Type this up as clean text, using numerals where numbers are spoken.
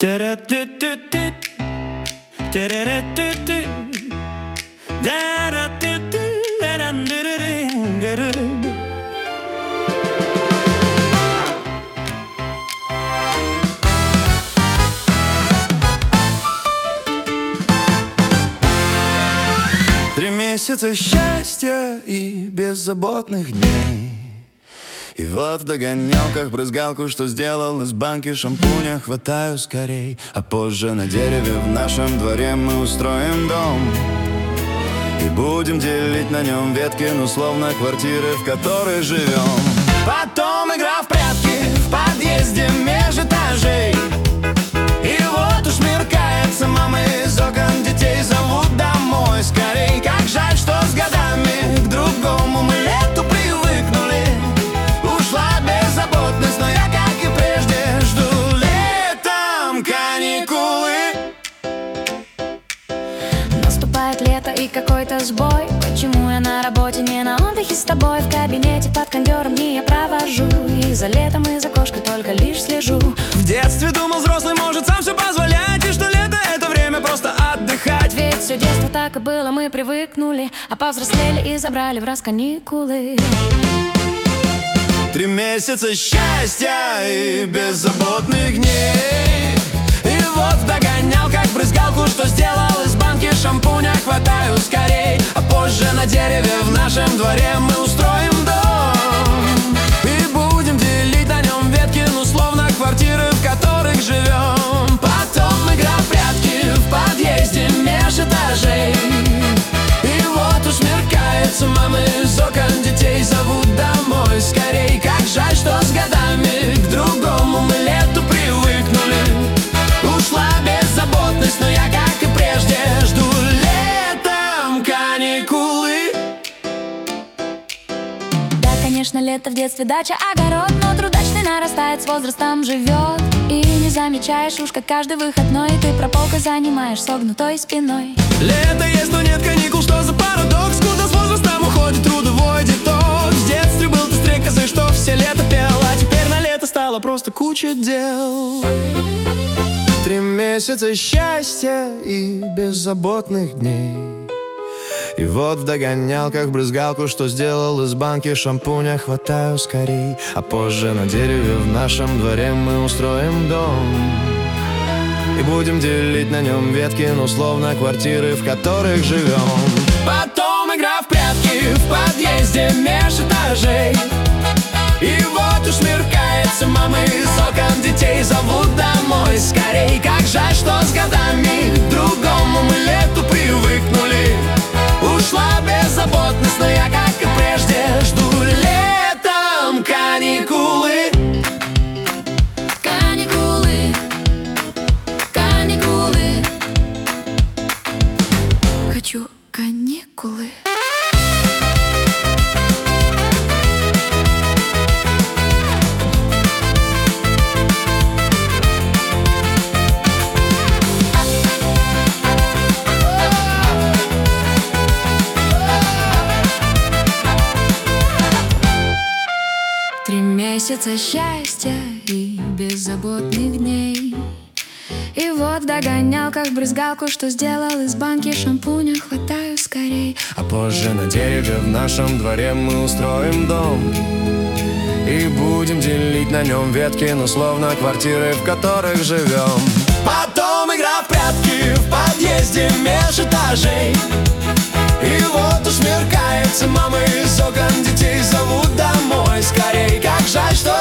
Три месяца счастья и беззаботных дней. И вот в догонялках брызгалку, что сделал из банки шампуня, хватаю скорей. А позже на дереве в нашем дворе мы устроим дом и будем делить на нем ветки, ну словно квартиры, в которых живем. Потом игра в прятки в подъезде меж этажей. И вот уж смеркается, мамы из окон детей зовут домой скорей. Как жаль, что с годами к другому мы лету привыкнули. Ушла беззаботность, но я, как и прежде, жду летом каникулы. Наступает лето и какой-то сбой. Почему я на работе, не на отдыхе с тобой? В кабинете под кондёром дни я провожу. И за летом, и за кошкой только лишь слежу. В детстве думал, взрослый может сам все позволять, и что лето — это время просто отдыхать. Ведь все детство так и было, мы привыкнули, а повзрослели и забрали в раз каникулы. 3 месяца счастья и беззаботных дней. И вот в догонялках брызгалку, что сделал из банки шампуня, хватаю скорей. А позже на дереве в нашем дворе мы устроим дом и будем делить на нем ветки, ну словно квартиры, в которых живем. Потом игра в прятки в подъезде меж этажей. И вот уж смеркается, мамы из окон детей зовут домой скорей. Как жаль, что с годами к другому мы лету привыкнули. Ушла беззаботность, но я, как и прежде, жду летом каникулы. Да, конечно, лето в детстве дача, огород, но трудачный нарастает, с возрастом живет. И не замечаешь уж, как каждый выходной ты прополкой занимаешь согнутой спиной. Лето есть, но нет каникул, что за парадокс? Куда с возрастом уходит трудовой детокс? В детстве был ты стрекозой, что все лето пел, а теперь на лето стало просто куча дел. 3 месяца счастья и беззаботных дней. И вот в догонялках брызгалку, что сделал из банки шампуня, хватаю скорей. А позже на дереве в нашем дворе мы устроим дом и будем делить на нем ветки, ну словно квартиры, в которых живем. Потом игра в прятки в подъезде меж этажей. И вот уж смеркается, мамы из окон детей зовут домой скорей. Как жаль, что с годами к другому мы лету привыкнули. Ушла беззаботность, но я, как и прежде, жду летом каникулы. Каникулы, каникулы. Хочу каникулы. Месяца счастья и беззаботных дней. И вот в догонялках брызгалку, что сделал из банки шампуня, хватаю скорей. А позже на дереве в нашем дворе мы устроим дом и будем делить на нем ветки, ну словно квартиры, в которых живем. Потом игра в прятки в подъезде меж этажей. И вот уж смеркается, мамы из окон детей зовут домой скорей. Как жаль, что